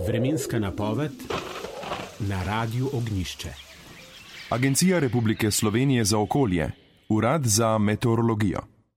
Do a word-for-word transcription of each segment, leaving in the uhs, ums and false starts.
Vremenska napoved na Radiu Ognjišče. Agencija Republike Slovenije za okolje, Urad za meteorologijo.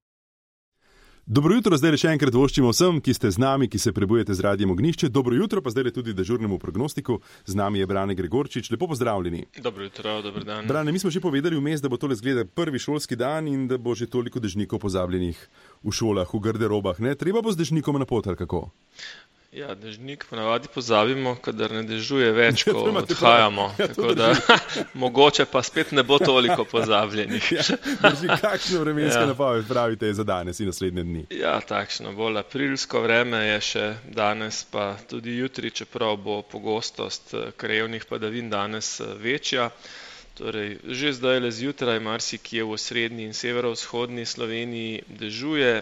Dobro jutro, zdaj še enkrat voščimo vsem, ki ste z nami, ki se prebujete z Radijem Ognjišče. Dobro jutro, pa zdaj tudi dežurnemu prognostiku. Z nami je Brane Gregorčič. Lepo pozdravljeni. Dobro jutro, dober dan. Brane, mi smo že povedali vmes, da bo tole zgleda prvi šolski dan in da bo že toliko dežnikov pozabljenih v šolah, v garderobah. Ne? Treba bo z dežnikom na pot, ali kako? Ja, dežnik ponavadi pozabimo, kadar ne dežuje več, ko odhajamo. Ja, tako da mogoče pa spet ne bo toliko pozabljenih. Ja, drži, kakšno vremensko ja. napoved pravite za danes in naslednje dni? Ja, takšno bolj aprilsko vreme je še danes, pa tudi jutri, čeprav bo pogostost krajevnih padavin danes večja. Torej, že zdaj le zjutraj marsikje v osrednji in severovzhodni Sloveniji dežuje.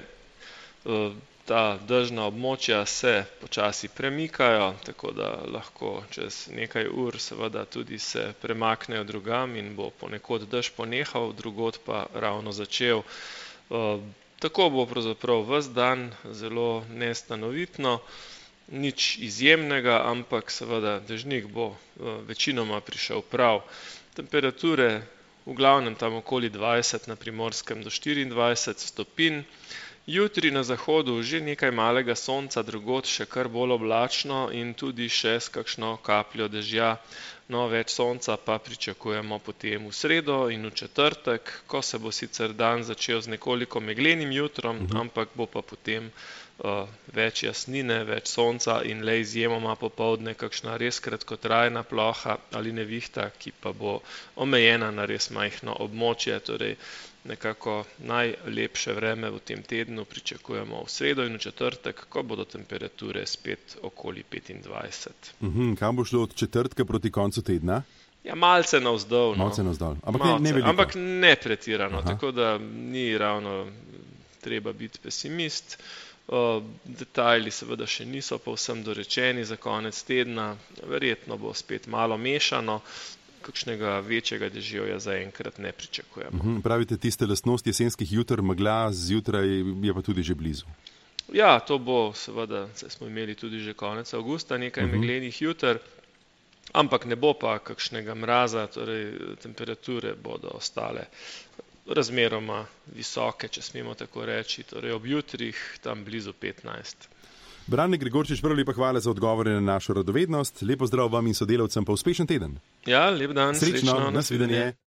Ta dežna območja se počasi premikajo, tako da lahko čez nekaj ur seveda tudi se premaknejo drugam in bo ponekod dež ponehal, drugod pa ravno začel. Tako bo pravzaprav ves dan zelo nestanovitno, nič izjemnega, ampak seveda dežnik bo večinoma prišel prav. Temperature v glavnem tam okoli dvajset, na Primorskem do štiriindvajset stopinj. Jutri na zahodu že nekaj malega sonca, drugod še kar bolj oblačno in tudi še s kakšno kapljo dežja. No, več sonca pa pričakujemo potem v sredo in v četrtek, ko se bo sicer dan začel z nekoliko meglenim jutrom, uh-huh. ampak bo pa potem uh, več jasnine, več sonca in le izjemoma popoldne kakšna res kratkotrajna ploha ali nevihta, ki pa bo omejena na res majhno območje. Torej, nekako najlepše vreme v tem tednu pričakujemo v sredo in v četrtek, ko bodo temperature spet okoli petindvajset. Uhum, kam bo šlo od četrtka proti koncu tedna? Ja, malce navzdol. No. Malce navzdol, ampak malce, ne, ne veliko. Ampak ne pretirano, Aha. tako da ni ravno treba biti pesimist. O, detajli seveda še niso povsem dorečeni za konec tedna, verjetno bo spet malo mešano. Kakšnega večjega deževja zaenkrat ne pričakujemo. Uhum, pravite, tiste lastnosti jesenskih jutr, megla zjutraj je pa tudi že blizu. Ja, to bo seveda, smo imeli tudi že konec avgusta, nekaj uhum. meglenih jutr, ampak ne bo pa kakšnega mraza, torej temperature bodo ostale razmeroma visoke, če smemo tako reči, torej ob jutrih tam blizu petnajst. Brane Gregorčič, prvo lepa hvala za odgovore na našo radovednost. Lepo zdrav vam in sodelavcem, pa uspešen teden. Ja, lep dan, srečno, srečno nasvidenje.